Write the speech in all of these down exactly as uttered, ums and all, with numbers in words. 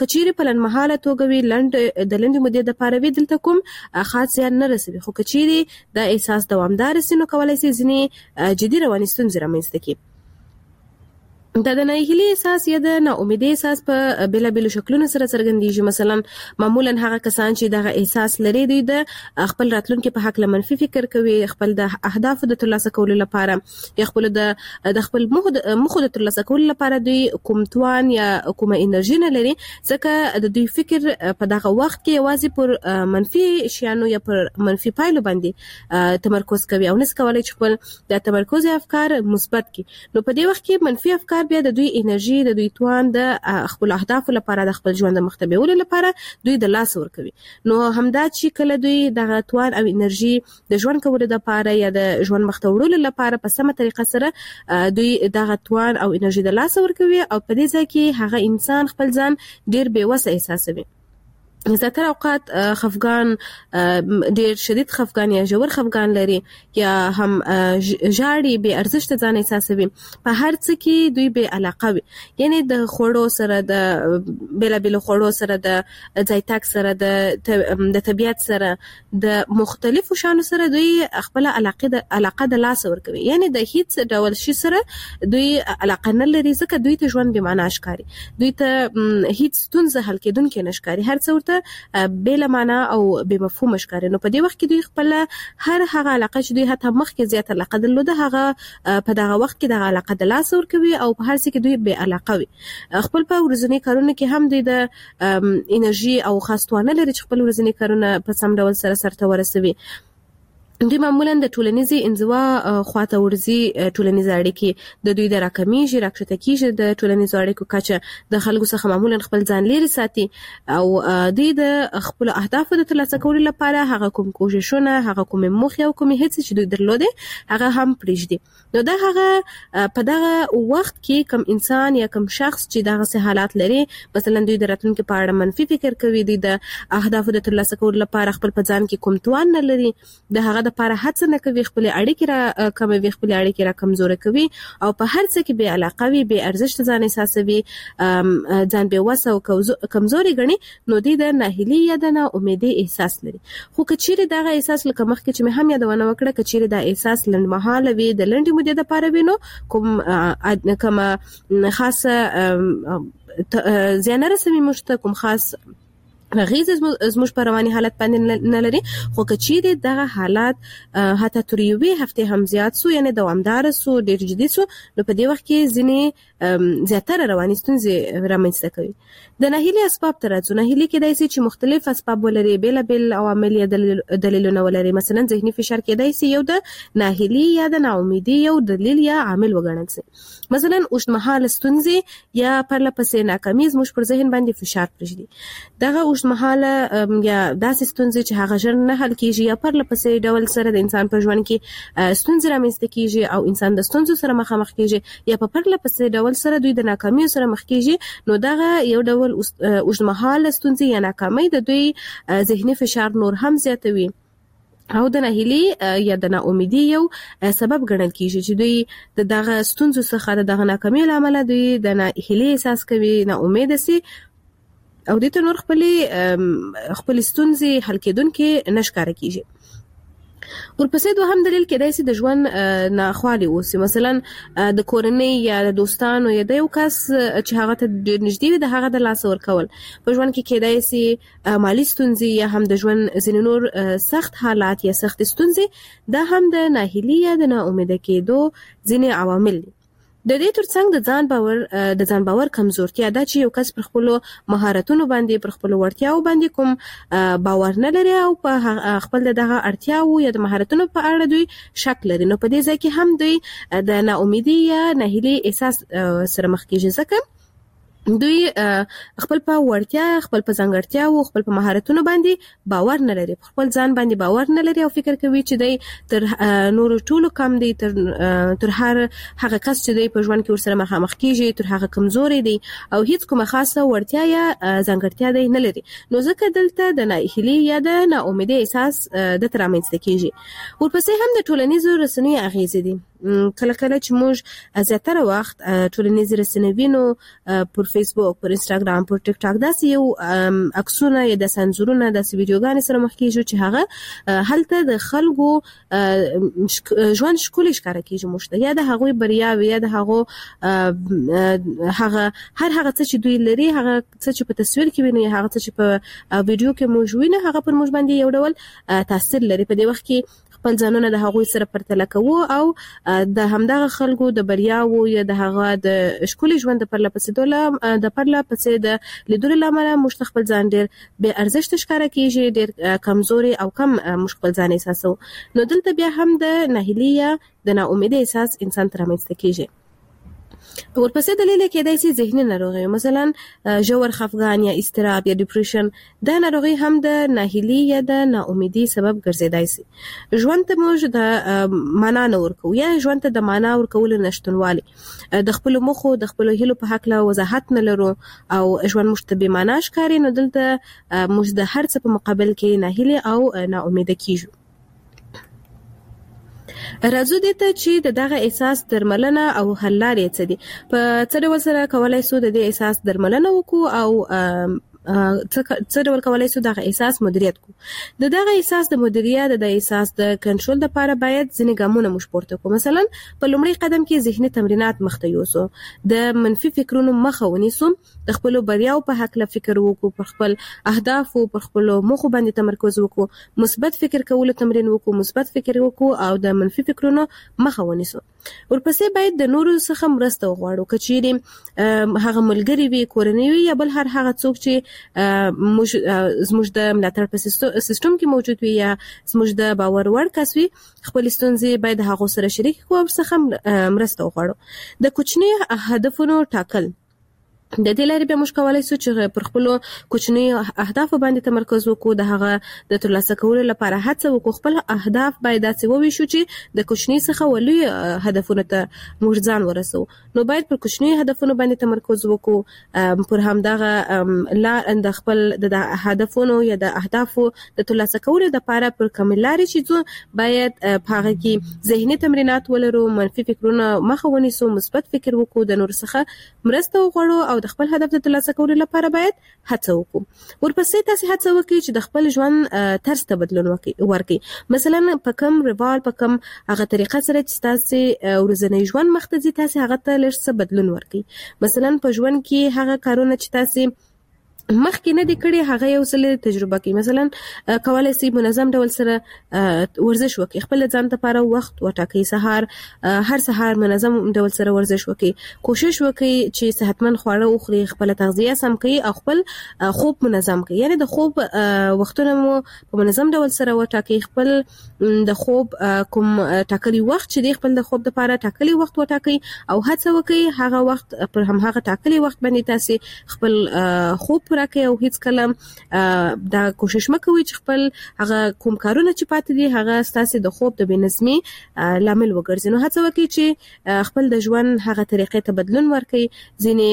کچېرې په لنډمهاله توګه وي لنډ د لنډې مودې دپاره وي دلته کوم خاص زیان نه رسوي، خو کچېرې دا احساس دوامدار سي نو کولی سي ځینې جدي رواني ستونزې رامنځته کړي. دا د ناهیلي احساس یا د ناامیدۍ احساس په بېلابېلو شکلونو سره څرګندېږي. مثلا معمولا هغه کسان چې دغه احساس لري دوی د خپل راتلونکي په هکله منفي فکر کوي، خپل د اهدافو د ترلاسه کولو لپاره یا خپل د د خپل موخو د ترلاسه کولو لپاره دوی کوم توان یا کومه انرژي نه لري، ځکه د دوی فکر په دغه وخت کې یوازې پر منفي شیانو یا پر منفي پایلو باندې تمرکز کوي او نس کولی چې خپل د تمرکز افکار مثبت کړي. نو په دې وخت کې منفي افکار بیا د دوی انرژي د دوی توان د خپل اهدافو لپاره د خپل ژوند د مخته بیولو لپاره دوی د لاس ورکوي. نو همدا چې کله دوی دغه توان او انرژي د ژوند کولو لپاره یا د ژوند مخته وړلو لپاره په سمه طریقه سره دوی دغه توان او انرژي د لاس ورکوي او په دې ځای کې هغه انسان خپل ځان ډیر بې وسه احساسوي. زیاتره اوقات خفګان ډیر شدید خفګان یا ژور خفګان لري یا هم ژاړي، بې ارزښته ځان احساسوي، په هر څه کې دوی بې علاقه وي. یعنی د خوړو سره، د بېلابېلو خوړو سره، د ځای تګ سره، د د طبیعت سره، د مختلفو شیانو سره دوی خپله علاقه د علاقه د لاسه ورکوي. یعنی د هیڅ ډول شي سره دوی علاقه نه لري، ځکه دوی ته ژوند بې معنا ښکاري، دوی ته هیڅ ستونزه حل کېدونکې نه ښکاري، هر څه ورته بېله معنا او بې مفهومه ښکاري. نو په دې وخت کې دوی خپله هر هغه علاقه چې دوی حتی مخکې زیات علاقه درلوده هغه په دغه وخت کې دغه علاقه د لاسه ورکوي او په هر څه کې دوی بې علاقه وي. خپل په ورځني کارونو کې هم دوی د انرژي او خاص توان لري چې خپل ورځني کارونه په سم ډول سره سرته ورسوي. دوی معمولا د ټولنیزې انزوا خواته ورځي، ټولنیزې اړیکې د دوی د راکمیږي، راکښته کېږي د ټولنیزو اړیکو کچه د خلکو څخه معمولا خپل ځان لرې ساتي او دوی د خپلو اهدافو د ترلاسه کولو لپاره هغه کوم کوښښونه، هغه کومې موخې او کومې هڅې چې دوی درلودې هغه هم پرېږدي. نو دا هغه په دغه وخت کې کوم انسان یا کوم شخص چې دغسې حالات لري، مثلا دوی د راتلونکي په اړه منفي فکر کوي، دوی د اهدافو د ترلاسه کولو لپاره خپل په ځان کې کوم توان نه لري، د هغه لپاره هڅه نه کوي، خپل اړیکې را کموي، خپل اړیکې را کمزورې کوي او په هر څه کې بې علاقه وي، بې ارزښته ځان احساسوي، ځان بې وسه او کمزوري ګڼي، نو دوی د ناهیلي یا د ناامیدۍ احساس لري. خو که چیرې دغه احساس لکه مخکې چې مې هم یادونه وکړه، که چیرې دا احساس لنډمهاله وي، د لنډې مودې دپاره وي، نو کوم کومه خاصه زیان نه رسوي موږ ته، کوم خاص غیز زموږ په رواني حالت باندې نه لري. خو که چیرې دغه حالات حتی تر یوې هفتې هم زیات سو، یعنې دوامداره سو، ډېر جدي سو، نو په دې وخت کې ځینې زیاتره رواني ستونزې رامنځته کوي. د ناهیلي اسباب ته راځو. ناهیلي کېدای سي چې مختلف اسباب ولري، بېلابېل عوامل یا دلیلونه ولري. مثلا ذهني فشار کېدای سي یو د ناهیلي یا د ناامیدۍ یو دلیل یا عامل وګڼل سي. مثلا اوږدمهاله ستونزې یا پرله پسې ناکامي زموږ پر ذهن باندې فشار پرېږدي. دغه اوږدمهاله یا داسې ستونزې چې هغه ژر نه حل کېږي یا پرله پسې ډول سره د انسان په ژوند کې ستونزې رامنځته کېږي او انسان د ستونزو سره مخامخ کېږي یا په پرله پسې ډول سره دوی د ناکامیو سره مخ کېږي، نو دغه یو ډول اوږدمهاله ستونزې یا ناکامۍ د دوی ذهني فشار نور هم زیاتوي او د ناهیلي یا د ناامیدۍ یو سبب ګڼل کېږي چې دوی د دغه ستونزو څخه، د دغه ناکامیو له امله دوی د ناهیلي احساس کوي، ناامیده سي او دوی ته نور خپلې خپلې ستونزې حل کېدونکې نه ښکاره کېږي. ورپسې دوهم دلیل کېدای سي د ژوند ناخوالې اوسي. مثلا د کورنۍ یا د دوستانو یا د یو کس چې هغه ته ډېر نږدې وي د هغه د لاسه ورکول. په ژوند کې کېدای سي مالي ستونزې یا هم د ژوند ځینې نور سخت حالات یا سخت ستونزې، دا هم د ناهیلي یا د ناامیده کېدو ځینې عوامل دي. د دې ترڅنګ د ځان باور د ځان باور کمزورتیا دا چې یو کس پر خپلو مهارتونو باندې، پر خپلو وړتیاو باندې کوم باور نه لري او په خپل دغه اړتیاو یا د مهارتونو په اړه دوی شک لري، نو په دې ځای کې هم دوی د ناامیدۍ یا ناهیلۍ احساس سره مخ کېږي، ځکه دوی خپل په وړتیا، خپل په ځانګړتیاو، خپل په مهارتونو باندې باور نه لري، خپل ځان باندې باور نه لري او فکر کوي چې دی تر نورو ټولو کم دی، تر تر هر هغه کس چې دی په ژوند کې ورسره مخامخ کېږي تر هغه کمزوری دی او هیڅ کومه خاصه وړتیا یا ځانګړتیا دی نه لري. نو ځکه دلته د ناهیلۍ یا د ناامیدۍ احساس د رامنځته کېږي. ورپسې هم د ټولنیزو رسنیو اغېزې دي. کله کله چې موږ زیاتره وخت ټولنیزې رسنۍ وینو پر فیسبوک، پر انستګرام، پر ټیک ټاک، داسې یو عکسونه یا د سنزورونه داسې ویډیوګانې سره مخ کیږي چې هغه هلته د خلکو ژوند ښکلی ښکاره کیږي موږ ته، یا د هغوی بریاوې، یا د هغو هغه هر هغه څه چې دوی لري، هغه څه چې په تصویر کې ویني، هغه څه چې په ویډیو کې موږ وینو، هغه پر موږ باندې یو ډول تاثیر لري. په دې وخت کې خپل ځانونه د هغوی سره پرتله کوو او د همدغه خلکو د بریاوو یا د هغه د ښکلي ژوند د پرله پسې د پرله پسې د لیدلو له امله موږ ته خپل ځان ډېر بې ارزښته ښکاره کېږي، ډېر کمزوري او کم موږ خپل ځان احساسوو. نو دلته بیا هم د ناهیلي یا د ناامیدۍ احساس انسان ته رامنځته کېږي. ورپسې دلیل کېدای شي ذهني ناروغي، مثلا ژور خفګان یا اضطراب یا ډیپریشن. دا ناروغي هم د ناهیلي یا د ناامیدۍ سبب ګرځیدای شي. ژوند ته موږ د معنا نه ورکوو یا ژوند ته د معنا ورکولو نشتونوالي، د خپل مخو د خپل هیلو په حق له وضاحت نه لرو او ژوند موږ ته بې معنا ښکاري. نو دلته موږ د هر څه په مقابل کې ناهیلي او ناامیده کیږو. راځو دې ته چې د دغه احساس درملنه او حل لارې څه دي. په څه ډول سره کولای شو د دې احساس درملنه وکړو او څه ډول کولای شو دغه احساس مدیریت کړو. د دغه احساس د مدیریت د احساس د کنټرول لپاره باید ځینې ګامونه موږ پورته کړو. مثلا په لومړي قدم کې ذهني تمرینات مخته یوسو، د منفي فکرونو مخه ونیسو، د خپل بریاو په حق له فکر وکړو، پر خپل اهدافو پر خپل موخو باندې تمرکز وکړو، مثبت فکر کولو تمرین وکړو، مثبت فکر وکړو او د منفي فکرونو مخه ونیسو. ورپسې باید د نورو څخه مرسته وغواړو، کچېرې هغه ملګری وي، کورنۍ وي، یا بل هر هغه څوک چې موږ زموږ د ملاتړ په سیستم کې موجود وي یا زموږ د باور وړ کس وي، خپل ستونزې باید هغه سره شریک کړو او څخه مرسته وغواړو. د کوچني هدفونو ټاکل، د دې لارې به موږ کولای شو چې پر خپل کوچني اهداف باندې تمرکز وکړو، د هغه د ترلاسه کولو لپاره هڅه وکړو. خپل اهداف باید داسې وویشو چې د کوچني څخه ولوی هدفونو ته موږ ځان ورسو. نو باید پر کوچني هدفونو باندې تمرکز وکړو، پر همدغه لار د خپل د هدفونو یا د اهدافو د ترلاسه کولو لپاره پر کوم لارې چې ځو باید په هغه کې ذهني تمرینات ولرو، منفي فکرونه مخه ونیسو، مثبت فکر وکړو، د نور څخه مرسته وغواړو او د خپل هدف د ترلاسه کولو لپاره باید هڅه وکړو. ورپسې تاسو هڅه وکړئ چې د خپل ژوند طرز ته بدلون ورکړئ. مثلا په کوم روال، په کوم هغه طریقه سره چې تاسو ورځنی ژوند مخته ځي، تاسو هغه ته لږ څه بدلون ورکړئ. مثلا په ژوند کې هغه کارونه چې تاسو مخکې نه دي کړي هغه یو څه تجربه کړئ. مثلا کولای شئ منظم ډول سره ورزش وکړئ، خپل ځان لپاره وخت وټاکئ، سهار هر سهار منظم ډول سره ورزش وکړئ، کوشش وکړئ چې صحتمند خواړه وخورئ، خپل تغذیه سم کړئ او خپل خوب منظم کړئ. یعنی د خوب وختونه مو په منظم ډول سره وټاکئ، خپل د خوب کوم ټاکلي وخت چې دی خپل د خوب لپاره ټاکلي وخت وټاکئ او هڅه وکړئ هغه وخت پر هم هغه ټاکلي وخت باندې تاسو خپل خوب راکې او هیڅ کله دا کوشش مکوئ چې خپل هغه کوم کارونه چې پاتې دي هغه ستاسو د خوب د بنظمي لامل وګرځي. نو هڅه وکړئ چې خپل د ژوند هغه طریقې ته بدلون ورکړئ،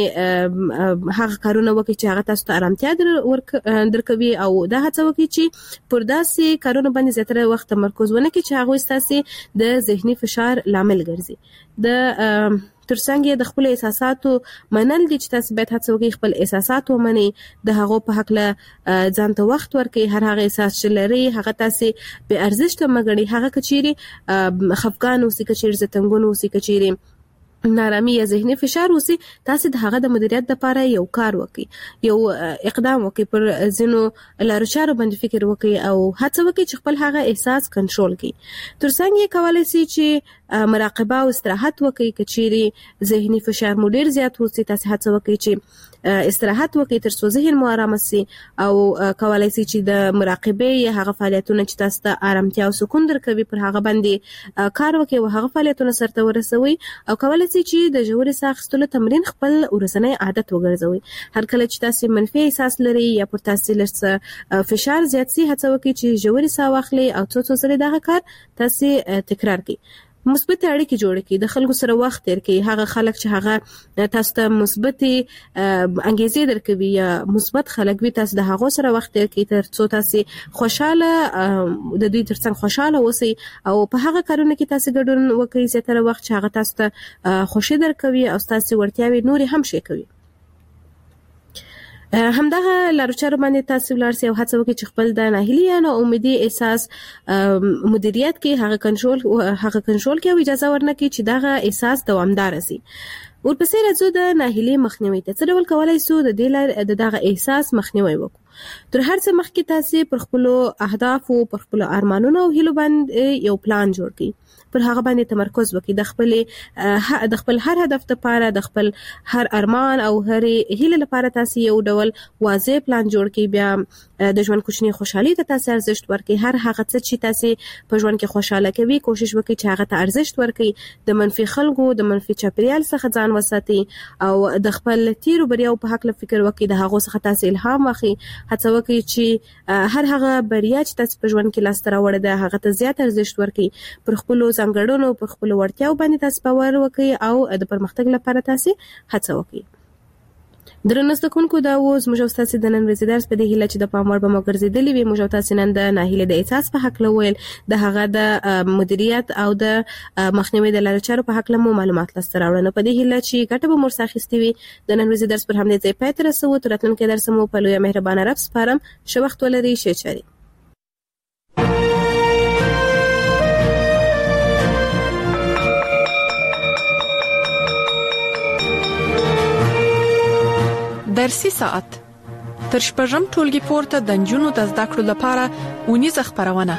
ځینې هغه کارونه وکړئ چې هغه تاسو ته آرامتیا درکوي او دا هڅه وکړئ چې پر داسې کارونه باندې زیاتره وخت تمرکز ونه کړئ چې هغه ستاسو د ذهني فشار لامل ګرځي. د ترڅنګ د خپل احساساتو منل دي چې تاسو باید هڅه وکړئ خپل احساسات ومنئ، د هغو په حق له ځان ته وخت ورکړئ. هر هغه احساس چې لرئ هغه تاسو بې ارزښته مه ګڼئ، هغه کچېرې خفګان اوسي، کچېرې زتنګون اوسي، کچېرې نارامي یا ذهني فشار اوسي، تاسو د هغه د مدیریت لپاره یو کار وکړئ، یو اقدام وکړئ، پر ځینو لارو چارو باندې فکر وکړئ او هڅه وکړئ چې خپل هغه احساس کنټرول کړئ. ترڅنګ یې کولای شئ چې مراقبه او استراحت وکړئ. کچېرې ذهني فشار مو ډیر زیات اوسي، تاسو هڅه وکړئ چې استراحت وکړئ تر څو ذهن مو آرام شي او کولای شئ چې د مراقبې یا هغه فعالیتونه چې تاسو ته آرامتیا او سکون درکوي پر هغه باندې کار وکړئ او هغه فعالیتونه سرته ورسوي او کولای شئ چې د ژورې ساه اخیستلو تمرین خپل ورځنی عادت وګرځوي. هر کله چې تاسو منفي احساس لرئ یا پر تاسو لږ فشار زیات شي، هڅه وکړئ چې ژورې ساه واخلئ او څو څو ځله دغه کار تاسو تکرار کړئ. مثبت اړیکې جوړ کړي، د خلکو سره وخت تیر کړي، هغه خلک چې هغه تاسو ته مثبت انګیزې درکوي یا مثبت خلک وي، تاسو د هغه سره وخت تیر کړئ تر څو تاسو خوشاله د دوی ترڅنګ خوشاله اوسئ او په هغه کارونه کې تاسو ګډون وکړئ چې تر وخت چې هغه تاسو ته خوشي درکوي او تاسو ورتیاوي نوري هم شي کوي. همدغه لارچارو باندې تاسو ولرسي او هڅه وکړئ چې خپل د ناهیلي یا امیدي احساس مدیریت کې هغه کنټرول هغه کنټرول کې اجازه ورنکړي چې دغه احساس دوامدار شي. ورپسې راځو د ناهیلي مخنیوي ته. څه ډول کولای شو د دې لار د دغه احساس مخنیوي وکړو؟ تر هر څه مخکې تاسو پر خپل اهداف او پر خپل ارمانونو او هیلو باندې یو پلان جوړ کړئ، پر هغه باندې تمرکز وکړئ، د خپل د خپل هر هدف لپاره، د خپل هر ارمان او هر هیله لپاره تاسو یو ډول واضح پلان جوړ کړئ. بیا د ژوند کوچنی خوشحالي ته تاسو ارزښت ورکړئ. هر هغه څه چې تاسو په ژوند کې خوشاله کوي کوشش وکړئ چې هغه ته ارزښت ورکړئ. د منفي خلکو د منفي چاپیریال څخه ځان وساتئ او د خپل تیرو بریاو په حق فکر وکړئ، د هغه څخه تاسو الهام واخلئ. هڅه وکړئ چې هر هغه بریا چې تاسو په ژوند کې لاسته راوړئ ده هغه ته زیات ارزښت ورکړئ. پر خپل ځانګړنو پر خپل وړتیاو باندې تاسو باور وکړئ او د پرمختګ لپاره تاسو هڅه وکړئ. درنو زده کوونکو، دا اوس موږ تاسو د نن ورځې درس په دې هیله چې د پاموړ به مو ګرځېدلې وي. موږ تاسو نن د ناهیلي د احساس په حق لویل، د هغه د مدیریت او د مخنیوي د لارو چارو په حق له معلومات لاسته راوړنه په دې هیله چې ګټه به مو ساخستې وي. د نن ورځې درس پر همدې ځای پای ته رسوو. تر راتلونکي درس مو په لوی مهربانه رب سپارم. ښه وخت ولرئ. ښه چاري. درسي ساعت تر شپږم ټولګي پورته د نجونو د زده کړو لپاره ونیزه خبرونه.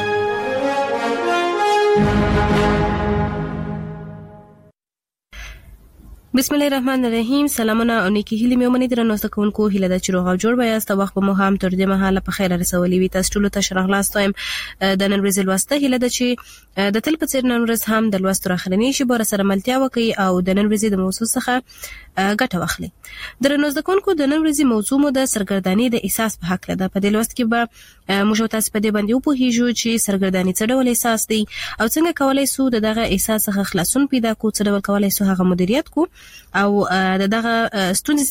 بسم الله الرحمن الرحیم. سلامونه او نیکی هیله مې ومنئ. درنو زده کوونکو، هیله ده چې روغ او جوړ به یاست. وخت به مو هم تر دې مهاله په خیر رسولي وي. تاسو ټول ته شرح لاس وایم. د نن ورځې لوسته هیله ده چې د تل په څیر نن ورځ هم د لوست راخلنی شي بور سره ملتیا وکړي او د نن ورځې د موضوع څخه ګټه واخلي. درنو زده کوونکو، د نن ورځې موضوع مو د سرګردانی د احساس په حق ده. په دې لوست کې به موږ تاسو په دې باندې وپوهیږو چې سرګردانی څه ډول احساس دی او څنګه کولای شو د دغه احساس څخه خلاصون پیدا کړو، څه ډول کولای شو هغه مدیریت کو او د دغه ستونزې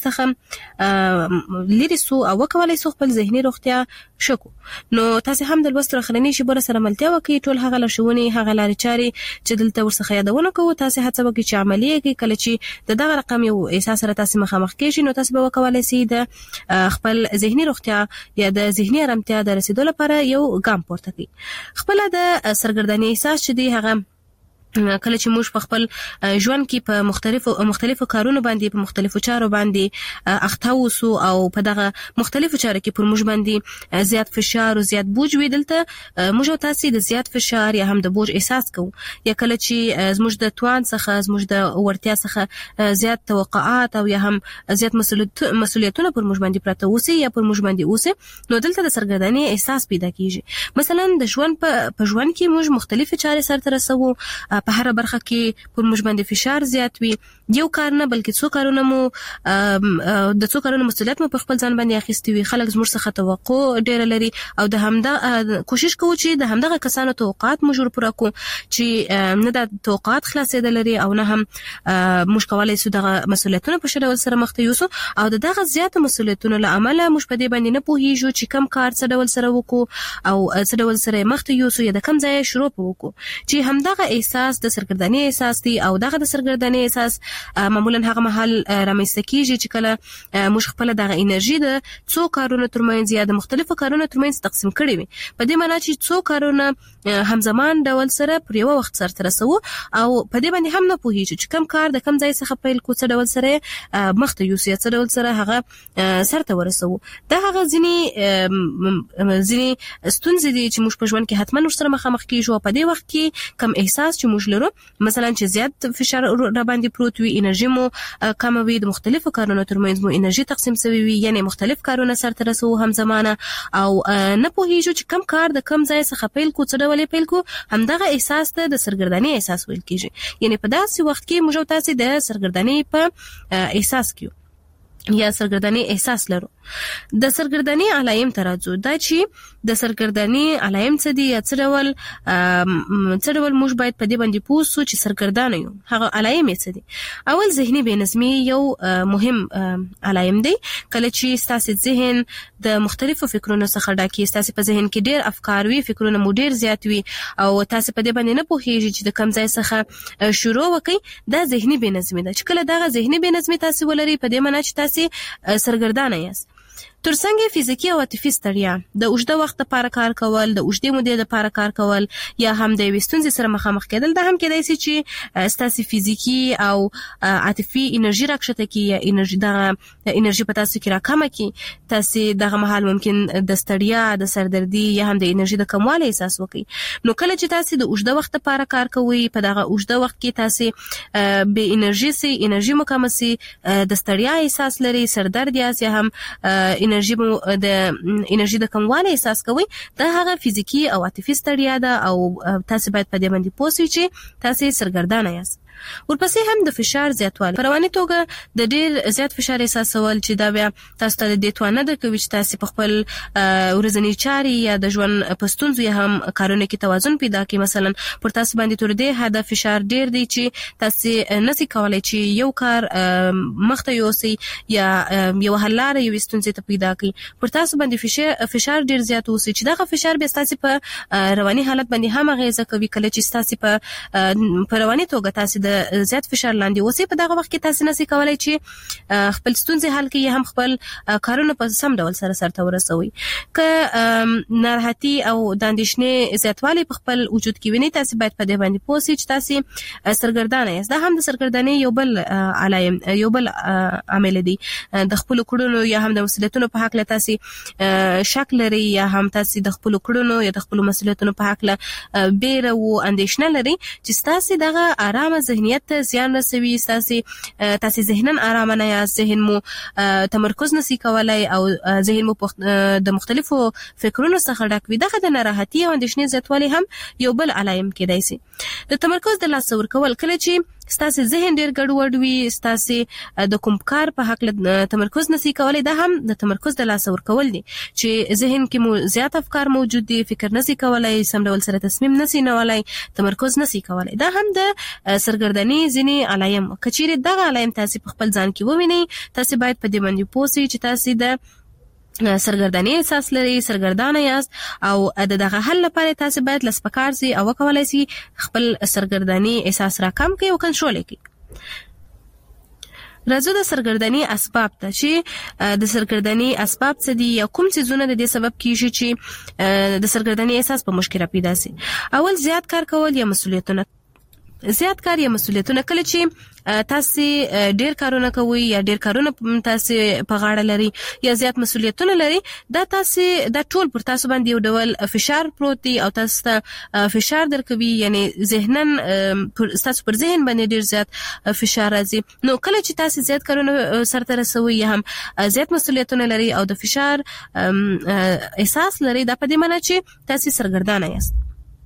څخه لري سو او کولای شو خپل ذهني روغتیا شکو. نو تاسو هم د لوست راخلنی شي بور سره ملتیا وکړئ. ټول هغه لښونی هغه لارې چاري چې دلته ورڅخه یادونه کوو تاسو هڅه وکړئ چې عملي کړئ. کله چې د دغه رقم یو احساس سره تاسو مخامخ کېږئ نو تاسو به وکولای شئ د خپل ذهني روغتیا یا د ذهني آرامتیا د رسیدو لپاره یو ګام پورته کړئ. خپل د سرګردانی احساس چې دی هغه کله چې موږ په خپل ژوند کې په مختلفو مختلفو کارونو باندې په مختلفو چارو باندې اخته وسو او په دغه مختلفو چارو کې پر موږ باندې زیات فشار او زیات بوج وي، دلته موږ تاسو د زیات فشار یا هم د بوج احساس کوو. یا کله چې موږ د توان څخه موږ د ورتیا څخه زیات توقعات او یا هم زیات مسؤلیتونه پر موږ باندې پراته وسی یا پر موږ باندې وسی، نو دلته د سرګردانی احساس پیدا کیږي. مثلا د ژوند په ژوند کې موږ مختلفه چارې سره رسوو، په هر برخه کې پر موږ باندې فشار زیات وي. یو کار نه بلکې څو کارونه مو د څو کارونو مسؤلیت مو په خپل ځان باندې اخیستي وي. خلک زموږ څخه توقع ډیر لري او د همدا کوشش کوو چې د همدغه کسانو توقعات موږ پوره کړو چې نه د توقعات خلاصېدل لري او نه هم موږ کولای شو دغه مسؤلیتونه په شډول سره مخ ته یوسو او دغه زیات مسؤلیتونو له امله موږ په دې باندې نه پوهیږو چې کم کار څه ډول سره وکړو او څه ډول سره مخ ته یوسو یا د کم ځای شروع وکړو. چې همدغه احساس د سرګردانی احساس دی او دغه د سرګردانی احساس معمولا هغه محل رامنځته کیږي چې کله موږ خپل دغه انرژي د څو کارونو ترمنځ یا د مختلفو کارونو ترمنځ تقسیم کړي وي. په دې معنی چې څو کارونه همزمان ډول سره پر یو وخت سره رسو او په دې باندې هم نه پوهیږو چې کم کار د کم ځای څخه پیل کو څه ډول سره مخ ته یوسي څه ډول سره هغه سره ورسو. دا هغه ځینی ځینی ستونزې دي چې موږ په ژوند کې حتما ورسره مخامخ کیږو. په دې وخت کې کم احساس چې موږ لرو، مثلا چې زیات فشار را باندې پروت وي، انرژي مو کم وي، د مختلفو کارونو ترمنځ مو انرژي تقسیم شوی وي، یعنی مختلف کارونه سره رسو همزمانه او نه پوهیږو چې کم کار د کم ځای څخه پیل کو څه ډول پیل کو. همدغه احساس ته د سرګردانی احساس ویل کیږي. یعنی په داسې وخت کې موږ تاسو د سرګردانی په احساس کیو. یا سرګرداني احساس لرو. د سرګرداني علایم ترازو دا چې د سرګرداني علایم څه دي یا څه ډول څه ډول موږ باید په دې باندې پوه شو چې سرګردانه یو هغه علایم څه دي. اول ذهني بې نظمي یو مهم علایم دی. کله چې ستاسو ذهن د مختلفو فکرونو څخه ډک ستاسو په ذهن کې ډېر افکار وي، فکرونه مو ډېر زیات وي او تاسو په دې باندې نه پوهیږئ چې د کوم ځای څخه شروع وکړئ، دا ذهني بې نظمي ده. چې کله دا ذهني بې نظمي تاسو ولري په دې معنی چې تاسو سرګردانه یاست. ترڅنګ فزیکی او عاطفي ستړیا، د اوږده وخت لپاره کار کول، د اوږدې مودې لپاره کار کول یا هم د ستونزې سره مخامخ کېدل، دا هم کېدای شي چې ستاسو فزیکی او عاطفي انرژي راکښته کړي یا انرژي دغه انرژي په تاسو کې راکمه کړي. تاسو دغه مهال ممکن د ستړیا، د سردردي یا هم د انرژي د کموالي احساس وکړي. نو کله چې تاسو د اوږده وخت لپاره کار کوئ، په دغه اوږده وخت کې تاسو به انرژي سي انرژي مکمل سي، د ستړیا احساس لري، سردرد یا هم انرژي مو د انرژي د کموالي احساس کوي، دا هغه فزیکی او عاطفي ستړیا ده او تاسو باید په دې باندې پوه شئ چې تاسو سرګردانه یاست. ورپسې هم د فشار زیاتوالی، په رواني توګه د ډیر زیات فشار احساسول چې دا بیا تاسو ته د توانه درکوي چې تاسو په خپل ورځنی چاري یا د ژوند په ستونزو یا هم کارونه کې توازن پیدا کړئ. مثلا پر تاسو باندې تر دې حد فشار ډیر دی چې تاسو نشئ کولای چې یو کار مخته یوسئ یا یو حل لاره یو ستونزې ته پیدا کړئ. پر تاسو باندې فشار ډیر زیات اوسي چې دغه فشار به تاسو په رواني حالت باندې هم اغیزه کوي. کله چې تاسو په په رواني توګه تاسو د زیات فشار لاندې اوسئ، په دغه وخت کې تاسو نشئ کولای چې خپل ستونزې حل کړئ، هم خپل کارونه په سم ډول سره سرته ورسوي. که ناراحتي او د اندېښنې زیاتوالی په خپل وجود کې وینئ، تاسو باید په دې باندې پوه شئ چې تاسو سرګردانه یاست. دا هم د سرګردانۍ یو بل علایم یو بل عامل دی. د خپل کړنو یا هم د مسؤلیتونو په حق له تاسو شک لري یا هم تاسو د خپل کړنو یا د خپل مسؤلیتونو په حق له بیره او اندېښنه لري چې تاسو دغه آرامه ذهنیت ته زیان رسوي. تاسو تاسو ذهنن آرامه نه یاست، ذهن مو تمرکز نشي کولای او ذهن مو د مختلفو فکرونو څخه ډک وي. دغه د ناراحتي او اندېښنې زیاتوالی هم یو بل علایم کېدای شي. د تمرکز د لاسه ورکول، کله چې ستاسو ذهن ډیر ګډوډ وي، ستاسو د کوم کار په حق له تمرکز نشي کولای، دا هم د تمرکز د لاسه ورکول دي چې ذهن کې مو زیات افکار موجود دي، فکر نشي کولای، سم ډول سره تصمیم نشي نیولای، تمرکز نشي کولای. دا هم د سرګردانۍ ځینې علایم. کچېرې دغه علایم تاسو په خپل ځان کې ووینئ، تاسو باید په دې باندې پوه شئ چې تاسو د سرګردانۍ احساس لري، سرګردانه یاست او د دغه حل لپاره تاسو باید لسپکار سي او وکولای سي خپل سرګردانۍ احساس راکم کړئ او کنټرول کړئ. راځو د سرګردانۍ اسباب ته چې د سرګردانۍ اسباب څه دي یا کوم څیزونه د دې سبب کیږي چې د سرګردانۍ احساس په مشکل پیدا سي. اول زیات کار کول یا مسؤلیتونه. زیات کار یا مسؤلیتونه، کله چې تاسو ډیر کارونه کوئ یا ډیر کارونه تاسو په غاړه لري یا زیات مسؤلیتونه لري، دا تاسو دا ټول پر تاسو باندې یو ډول فشار پروت دی او تاسو ته فشار درکوي، یعنی ذهنن تاسو پر ذهن باندې ډیر زیات فشار راځي. نو کله چې تاسو زیات کارونه سرته رسوي یا هم زیات مسؤلیتونه لري او د فشار احساس لري، دا په دې معنی چې تاسو سرګردانه یاست.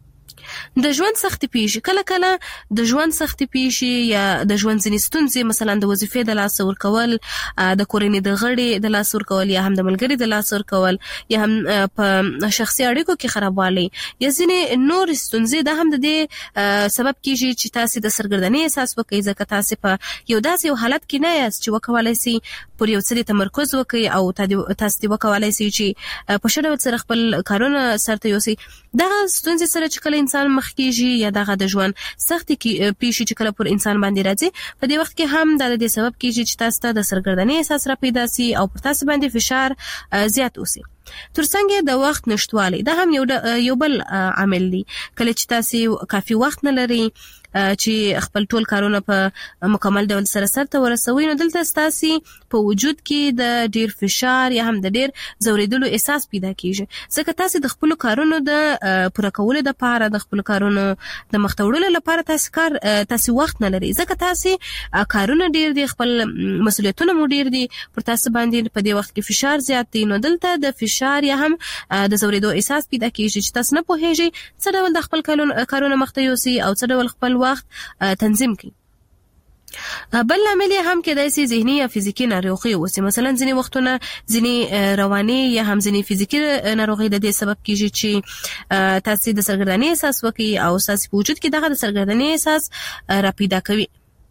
د ژوند سختي پیښې، کله کله د ژوند سختي پیښې یا د ژوند ځینې ستونزې، مثلا د وظیفې د لاسه ورکول، د کورنۍ د غړي د لاسه ورکول یا هم د ملګري د لاسه ورکول یا هم په شخصي اړیکو کې خرابوالی یا ځینې نور ستونزې، دا هم د دې سبب کیږي چې تاسو د سرګردانۍ احساس وکړئ، ځکه تاسو په یو داسې یو حالت کې نه یاست چې وکولای شئ پر یو څه تمرکز وکړئ او تاسو دې وکولای شئ چې په ښه ډول سره خپل کارونه سرته یوسئ. دغه ستونزې سره چې کله انسان مخ کېږي یا دغه د ژوند سختي پیښې چې کله پر انسان باندې راځي، په دې وخت کې هم دا د دې سبب کېږي چې تاسو ته د سرګردانۍ احساس را پیدا سي او پر تاسو باندې فشار زیات اوسي. ترڅنګ د وخت نشټوالی، دا هم یو یو بل عامل دی. کله چې تاسو کافي وخت نه لري چې خپل ټول کارونه په مکمل ډول سره سرته ورسوي، نو دلته تاسو په وجود کې د ډیر فشار یا هم د ډیر زوریدلو احساس پیدا کیږي، ځکه تاسو د خپل کارونو د پوره کولو لپاره، د خپل کارونو د مخ ته وړلو لپاره تاسو کار تاسو وخت نه لري، ځکه تاسو کارونه ډیر دي، خپل مسؤلیتونه مو ډیر دي، پر تاسو باندې په دې وخت کې فشار زیات دی. نو دلته د فشار یا هم د زوریدو احساس پیدا کیږي چې تاسو نه پوهیږئ څه ډول د خپل کارونه مخ ته یوسئ او څه ډول خپل وخت تنظیم کړئ. بل لامل هم کېدای شي ذهني یا فزیکی ناروغي وسی، مثلا ځینې وختونه ځینې رواني یا هم ځینې فزیکی ناروغي د دې سبب کیږي چې تاسو د سرګردانۍ احساس وکړي او تاسو په وجود کې دغه د سرګردانۍ احساس را پیدا کوي.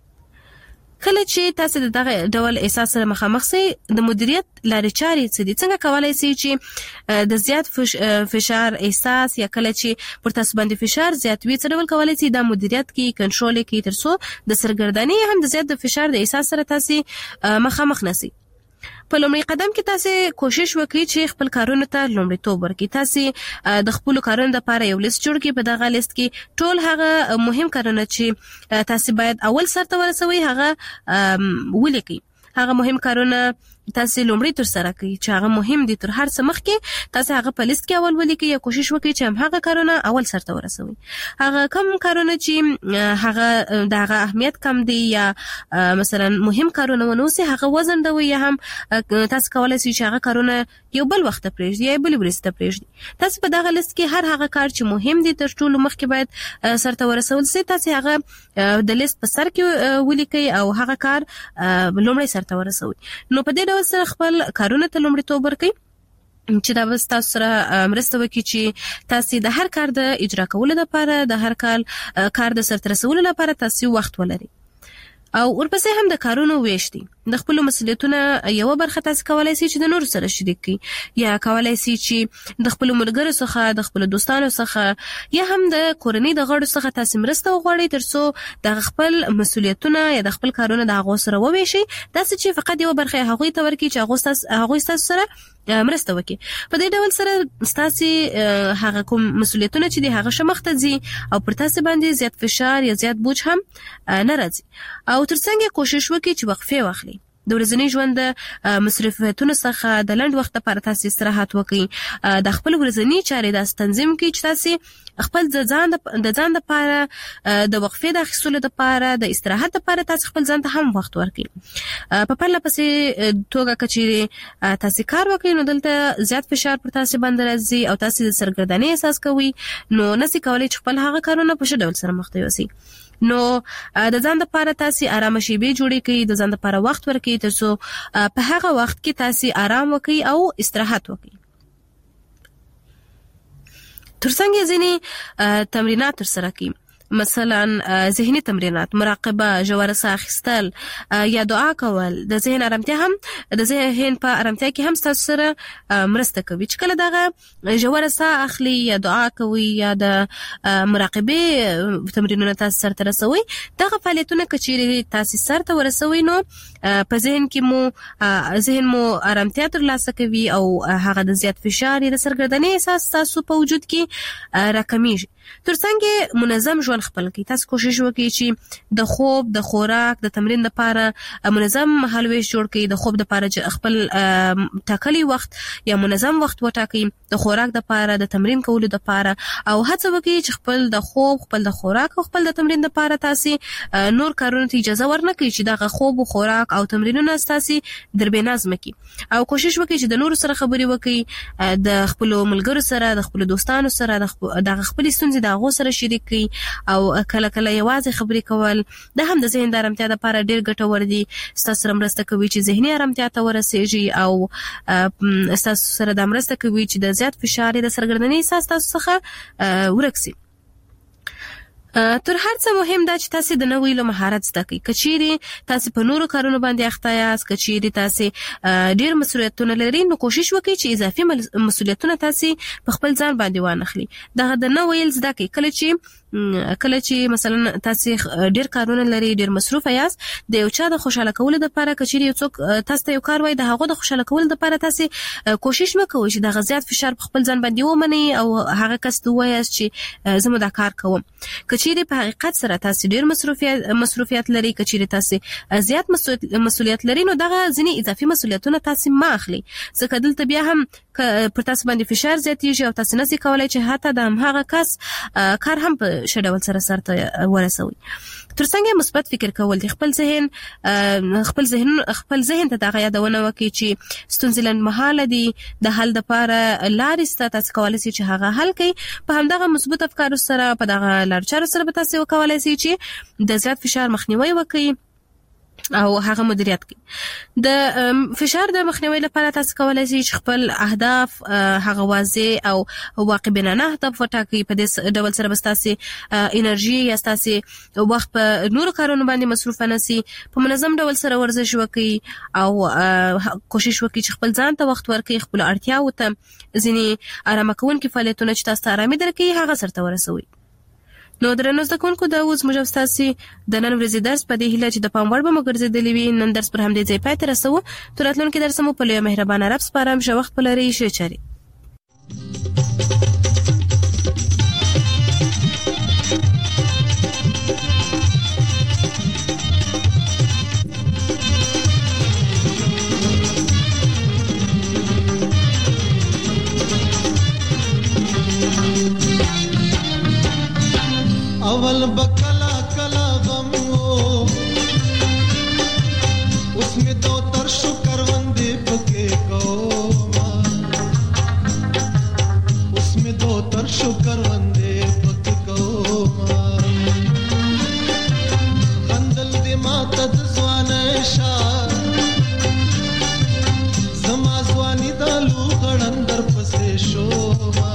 کله چې تاسو د دغه ډول احساس سره مخامخ سئ د مدیریت لارې چارې څه دي؟ څنګه کولای شئ چې د زیات فشار احساس یا کله چې پر تاسو باندې فشار زیات وي څه ډول کولای شئ دا مدیریت کې کنټرول کې ترڅو د سرګردانۍ هم د زیات د فشار د احساس سره تاسو مخامخ نشئ. په لومړي قدم کې تاسو کوشش وکړئ چې خپل کارونه ته لومړیتوب ورکړئ. تاسو د خپل کارونو لپاره یو لیست جوړ کړئ. په دغه لیست کې ټول هغه مهم کارونه چې تاسو باید اول سرته ورسوي هغه ولیکئ. هغه مهم کارونه تاسو لومړی تر سره کوي چې هغه مهم دي تر هر څه مخکې تاسو هغه په لیست کې اول ولیکئ یا کوشش وکړئ چې هم هغه کارونه اول سرته ورسوي. هغه کم کارونه چې هغه دغه اهمیت کم دي یا مثلا مهم کارونه ونوسي هغه وزن دوی یا هم تاسو کولای شئ چې هغه کارونه یو بل وخت پرېږدئ یا بل ورسته پرېږدئ. تاسو په دغه لیست کې هر هغه کار چې مهم دي تر ټولو مخکې باید سرته ورسول شي تاسو هغه د لیست په سر کې ولیکئ او هغه کار لومړی سرته ورسوي. نو په دې سره خپل کارونه ته لومړیتوب ورکړئ چې دا بس تاسو سره مرسته وکړي چې تاسو د هر کار د اجرا کولو لپاره د هر کال کار د سرته رسولو لپاره تاسو وخت ولرئ. او ورپسې هم د کارونو ویش دي. د خپل مسؤلیتونو یو برخه تاسو کولای شئ چې د نور سره شریک کړئ یا کولای شئ چې د خپل ملګرو څخه د خپل دوستانو څخه یا هم د کورنۍ د غړو څخه تاسو مرسته وغواړئ ترڅو د خپل مسؤلیتونو یا د خپل کارونو د هغه سره وویشئ. تاسو چې فقط یو برخه هغه ته ورکړئ چې هغه تاسو هغه تاسو سره مرسته وکړي. په دې ډول سره تاسو هغه کوم مسؤلیتونه چې د هغه شمخته دي او پر تاسو باندې زیات فشار یا زیات بوج هم نه راځي. او ترڅنګ کوشش وکړئ چې وقفه واخلئ. د ورځني ژوند د مصرفاتونو څخه د لنډ وخت لپاره تاسو استراحت وکړئ. د خپل ورځني چارې د تنظیم کې چې تاسو خپل د ځان د ځان لپاره د وقفې د اخیستلو لپاره د استراحت لپاره تاسو خپل ځان ته هم وخت ورکړئ. په پرله پسې توګه کچې تاسو کار وکړئ نو دلته زیات فشار پر تاسو باندې راځي او تاسو د سرګردانۍ احساس کوئ نو نسی کولای چې خپل هغه کارونه په ښه ډول سره مخ ته یوسئ. نو د ځان لپاره تاسو آرام شیبې جوړې کړئ. د ځان لپاره وخت ورکړئ ترڅو په هغه وخت کې تاسو آرام وکړئ او استراحت وکړئ. ترڅنګ ځینې تمرینات ترسره کړئ، مثلا ذهني تمرینات، مراقبه، ژوره ساه اخیستل یا دعا کول د ذهن آرامتیا هم د ذهن په آرامتیا کې هم تاسو سره مرسته کوي. چې کله دغه ژوره ساه اخلي یا دعا کوي یا د مراقبه تمرینونه تاسو سره رسوي دغه فعالیتونه کچېرې تاسو سره ورسوي نو په ذهن کې مو ذهن مو آرامتیا ترلاسه کوي او هغه د زیات فشار یا د سرګردانۍ احساس تاسو په وجود کې راکمیږي. ترڅنګ منظم ژوند خپل کړئ. تاسو کوشش وکړئ چې د خوب، د خوراک، د تمرین لپاره منظم مهالویش جوړ کړئ. د خوب لپاره چې خپل ټاکلي وخت یا منظم وخت وټاکئ. د خوراک لپاره، د تمرین کولو لپاره او هڅه وکړئ چې خپل د خوب، خپل د خوراک او خپل د تمرین لپاره تاسو نور کارونه ته اجازه ورنکړئ چې دغه خوب او خوراک او تمرینونه تاسو دربې نظم کړئ. او کوشش وکړئ چې د نور سره خبرې وکړئ، د خپل ملګرو سره، د خپل دوستانو سره، د خپل ستونزې د هغو سره شریک کړئ او کله کله یوازې خبرې کول د هم د ذهن د آرامتیا لپاره ډېر ګټور دي. ستاسو سره مرسته کوي چې ذهني آرامتیا ته ورسیږي او ستاسو سره د مرسته کوي چې د زیات فشار د سرګردانۍ احساس تاسو څخه ورک شي. تر هر څه مهم دا چې تاسو د نوې له مهارت زده کړئ. کچېرې تاسو په نورو کارونو باندې اخته یاست، کچېرې تاسو ډېر مسؤلیتونه لرئ نو کوشش وکړئ چې اضافي مسؤلیتونه تاسو په خپل ځان باندې وانخلئ. دغه د نوې زده کړئ. کله چې کله چې مثلا تاسو ډېر کارونه لري، ډېر مصروف یاست، د یو چا د خوشاله کولو لپاره کچېرې یو څوک تاسو ته یو کار وایي د هغه د خوشاله کولو لپاره تاسو کوشش وکوئ چې دغه زیات فشار په خپل ځان باندې ومنئ او هغه کس ته ووایاست چې زه مو دا کار کوم. کچېرې په حقیقت سره تاسو ډېر مصروفیت مصروفیت لري، کچېرې تاسو زیات مسؤلیت لري نو دغه ځینې اضافي مسؤلیتونه تاسو ما اخلي ځکه دلته بیا هم پر تاسو باندې فشار زیاتېږي او تاسو نشئ کولای چې حتی د هماغه کس کار هم په ښه ډول سره سرته ورسوي. ترڅنګ مثبت فکر کول دي. خپل ذهن خپل ذهن خپل ذهن ته دغه یادونه وکړي چې ستونزې لنډمهاله دي، د حل لپاره لارې شته، تاسو کولای شئ چې هغه حل کړئ. په همدغه مثبت افکارو سره، په دغه لارو چارو سره به تاسو وکولای شئ چې د زیات فشار مخنیوي وکړئ او هغه مدیریت کوي. د فشار د مخنیوي لپاره تاسو کولای شئ چې خپل اهداف هغه واضح او واقع بینانه اهداف وټاکئ. په دې ډول سره به تاسو انرژي یا تاسو وخت په نورو کارونو باندې مصروف نه سي. په منظم ډول سره ورزش وکړئ او کوشش وکړئ چې خپل ځان ته وخت ورکړئ، خپل اړتیاو ته ځینې آرام کوونکي فعالیتونه چې تاسو ته آرامي درکوي هغه سره ورسوئ. نو درنو زده کوونکو دا اوس موږ تاسو د نن ورځې درس په دې هیله چې د پام وړ به مو ګرځېدلی وي. نن درس پر همدې ځای پای ته رسوو. تر راتلونکي درس مو په لوی مهربانه رب سپارم. ښه وخت ولرئ. ښه چارې. اول بکلا کلا غم ہو اس میں دو تر شکر وندے پکے کوما، اس میں دو تر شکر وندے پکے کوما. خندل دی ماتد زوان شار زما زوانی دالو غڑندر پسے شوما،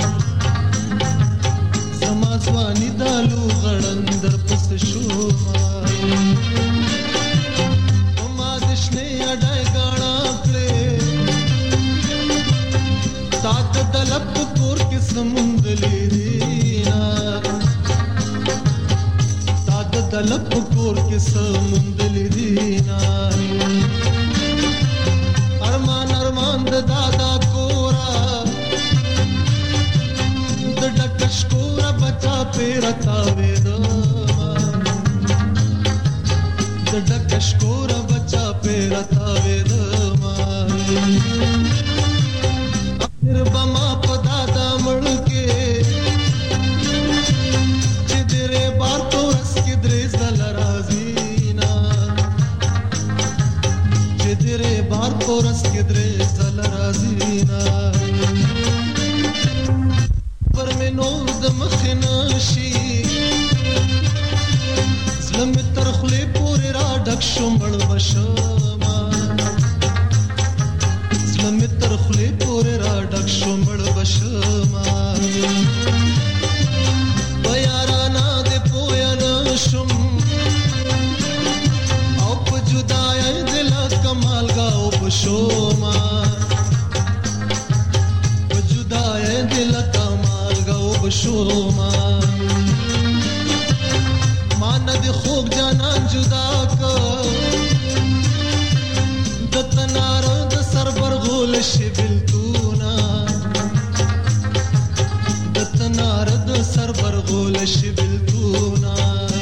زما زوانی دالو غړندر پس شوما. وما دشنه اډای غاڼا کړې تات دلپ کور کې سمندلې دینا، تات دلپ کور کې سمندلې دینا. ارمان ارمان د دادا کورا د ډکش کورا بچا پیرتا ویدما، د ډکش کورا بچا پیرتا ویدما. اخر بما پدادا مړ کې چې درې بار تورس کې درې زل رازینا، چې درې بار تورس کې درې زل رازینا. پر میں نور د مخنا شي زلم ترخلې پورې را ډک شومړ بشما، زلم ترخلې پورې را ډک شومړ بشما. بیارانا دې پویا نه شم او په جدای دل کمال گاو بشما، په جدای دل شوما. مان د خوب جانان جدا کا د تنار د سربر غول شبل تونا، د تنار د سربر غول شبل تونا.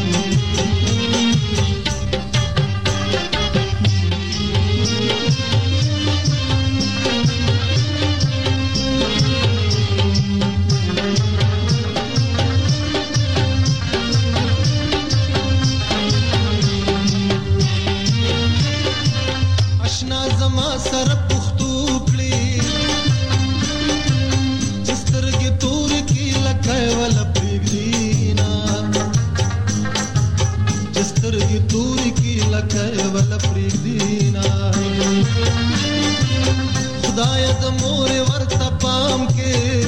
سر پختو کړی چسترګې تور کی لکه ول پریګینا، چسترګې تور کی لکه ول پریګینا. خدای د مور ورته پام کې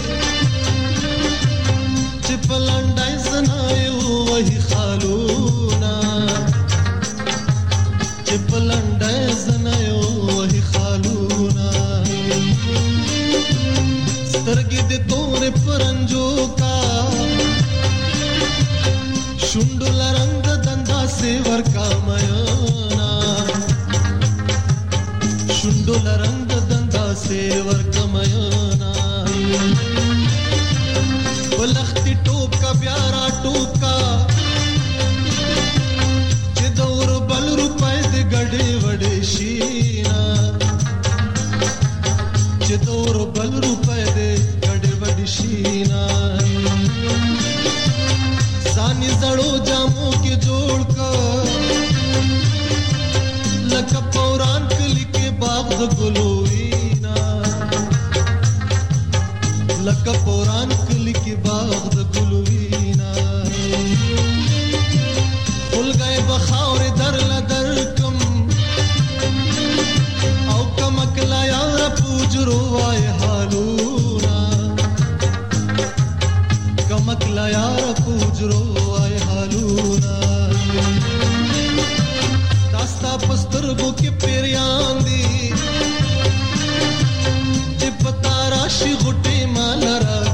چې پلنډای سنایو وਹੀ خالونا، چې پلنډای سنایو وਹੀ خالونا. سترګې د تور پرنجو کا شونډو لرنګ دندا سے ورکا میانا، شونډو لرنګ دندا سے ورکا میانا. ولختی ټوپ کا پیارا ټوپ کا چې دور بل روپے د ګډې وډې شینا، چې دور بل روپے د ګډې وډې شینا. ځاني زړو جامو کې جوړ کا لکه پوران کلی کې باغ د ګلوینا، لکه پوران کلی کې باغ د ګلوینا. خل گئے بخاور در لدر کم حالونا کمک لا یار پوجرو آی حالونا داستا پسترګو کې پیریان دي چې پتا راشي غټي مال را